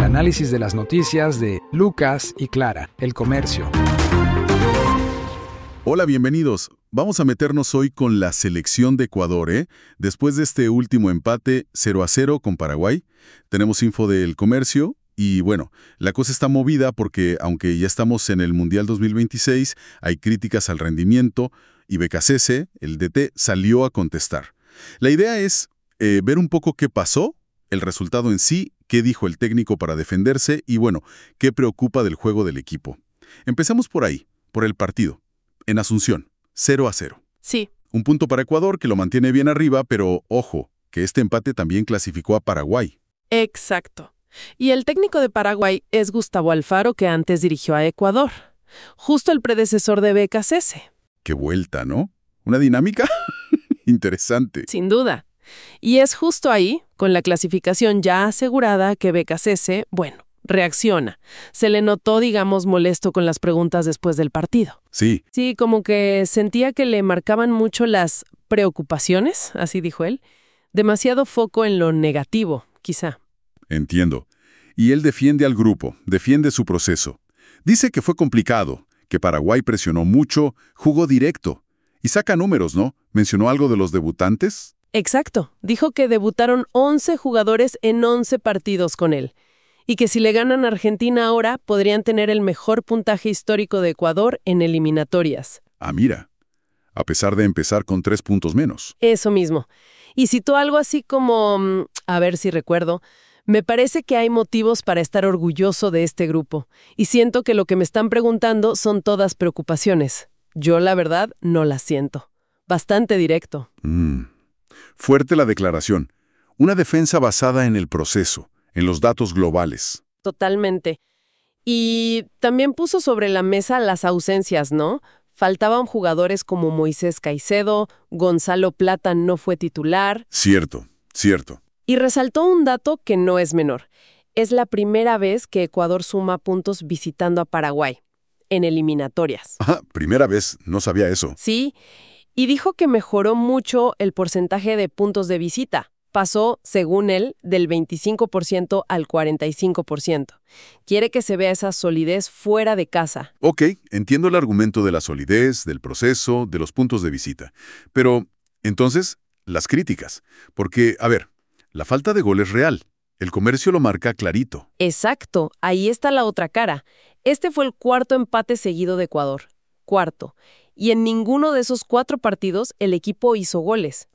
análisis de las noticias de Lucas y Clara, El Comercio. Hola, bienvenidos. Vamos a meternos hoy con la selección de Ecuador, ¿eh? Después de este último empate 0-0 con Paraguay, tenemos info del Comercio y bueno, la cosa está movida porque aunque ya estamos en el Mundial 2026, hay críticas al rendimiento y Becasese, el DT, salió a contestar. La idea es ver un poco qué pasó, el resultado en sí, qué dijo el técnico para defenderse y bueno, qué preocupa del juego del equipo. Empezamos por ahí, por el partido. En Asunción, 0-0. Sí. Un punto para Ecuador que lo mantiene bien arriba, pero ojo, que este empate también clasificó a Paraguay. Exacto. Y el técnico de Paraguay es Gustavo Alfaro, que antes dirigió a Ecuador. Justo el predecesor de Becasese. Qué vuelta, ¿no? ¿Una dinámica? Interesante. Sin duda. Y es justo ahí, con la clasificación ya asegurada, que Becasese, reacciona. Se le notó, digamos, molesto con las preguntas después del partido. Sí. Sí, como que sentía que le marcaban mucho las preocupaciones, así dijo él. Demasiado foco en lo negativo, quizá. Entiendo. Y él defiende al grupo, defiende su proceso. Dice que fue complicado, que Paraguay presionó mucho, jugó directo. Y saca números, ¿no? ¿Mencionó algo de los debutantes? Exacto. Dijo que debutaron 11 jugadores en 11 partidos con él. Y que si le ganan a Argentina ahora, podrían tener el mejor puntaje histórico de Ecuador en eliminatorias. Ah, mira. A pesar de empezar con 3 puntos menos. Eso mismo. Y citó algo así como, a ver si recuerdo, me parece que hay motivos para estar orgulloso de este grupo. Y siento que lo que me están preguntando son todas preocupaciones. Yo, la verdad, no las siento. Bastante directo. Fuerte la declaración. Una defensa basada en el proceso, en los datos globales. Totalmente. Y también puso sobre la mesa las ausencias, ¿no? Faltaban jugadores como Moisés Caicedo, Gonzalo Plata no fue titular. Cierto. Y resaltó un dato que no es menor. Es la primera vez que Ecuador suma puntos visitando a Paraguay, en eliminatorias. Ajá, primera vez, no sabía eso. Sí, y dijo que mejoró mucho el porcentaje de puntos de visita. Pasó, según él, del 25% al 45%. Quiere que se vea esa solidez fuera de casa. Ok, entiendo el argumento de la solidez, del proceso, de los puntos de visita. Pero, entonces, las críticas. Porque, a ver, la falta de gol es real. El Comercio lo marca clarito. Exacto, ahí está la otra cara. Este fue el cuarto empate seguido de Ecuador. Cuarto. Y en ninguno de esos 4 partidos el equipo hizo goles.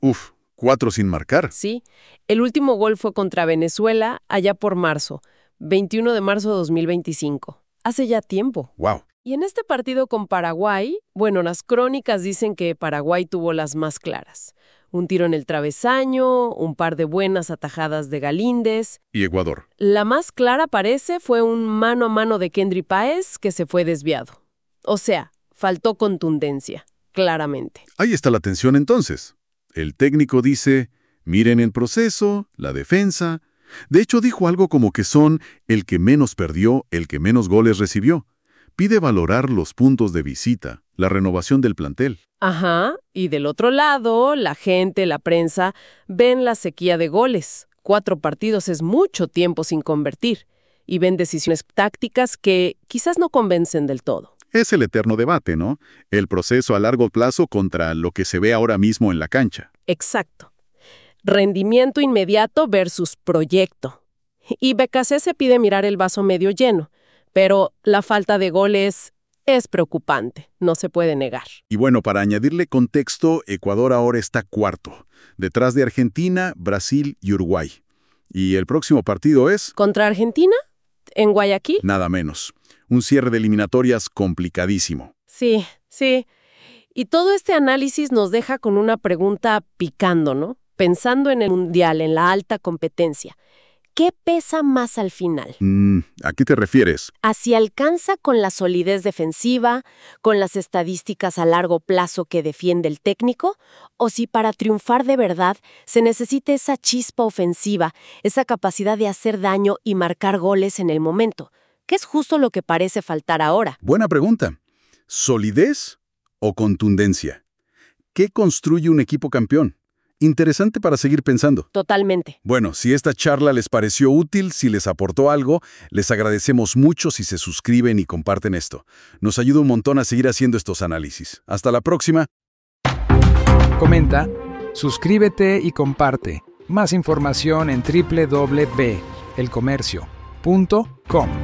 4 sin marcar. Sí, el último gol fue contra Venezuela allá por marzo, 21 de marzo de 2025. Hace ya tiempo. Wow. Y en este partido con Paraguay, las crónicas dicen que Paraguay tuvo las más claras. Un tiro en el travesaño, un par de buenas atajadas de Galíndez. ¿Y Ecuador? La más clara parece fue un mano a mano de Kendry Páez que se fue desviado. O sea, faltó contundencia, claramente. Ahí está la tensión entonces. El técnico dice, miren el proceso, la defensa. De hecho, dijo algo como que son el que menos perdió, el que menos goles recibió. Pide valorar los puntos de visita, la renovación del plantel. Ajá, y del otro lado, la gente, la prensa, ven la sequía de goles. 4 partidos es mucho tiempo sin convertir. Y ven decisiones tácticas que quizás no convencen del todo. Es el eterno debate, ¿no? El proceso a largo plazo contra lo que se ve ahora mismo en la cancha. Exacto. Rendimiento inmediato versus proyecto. Y Becasese pide mirar el vaso medio lleno, pero la falta de goles es preocupante, no se puede negar. Y bueno, para añadirle contexto, Ecuador ahora está cuarto, detrás de Argentina, Brasil y Uruguay. ¿Y el próximo partido es? ¿Contra Argentina? ¿En Guayaquil? Nada menos. Un cierre de eliminatorias complicadísimo. Sí. Y todo este análisis nos deja con una pregunta picando, ¿no? Pensando en el Mundial, en la alta competencia. ¿Qué pesa más al final? ¿A qué te refieres? ¿A si alcanza con la solidez defensiva, con las estadísticas a largo plazo que defiende el técnico? ¿O si para triunfar de verdad se necesita esa chispa ofensiva, esa capacidad de hacer daño y marcar goles en el momento? ¿Qué es justo lo que parece faltar ahora? Buena pregunta. ¿Solidez o contundencia? ¿Qué construye un equipo campeón? Interesante para seguir pensando. Totalmente. Bueno, si esta charla les pareció útil, si les aportó algo, les agradecemos mucho si se suscriben y comparten esto. Nos ayuda un montón a seguir haciendo estos análisis. Hasta la próxima. Comenta, suscríbete y comparte. Más información en www.elcomercio.com.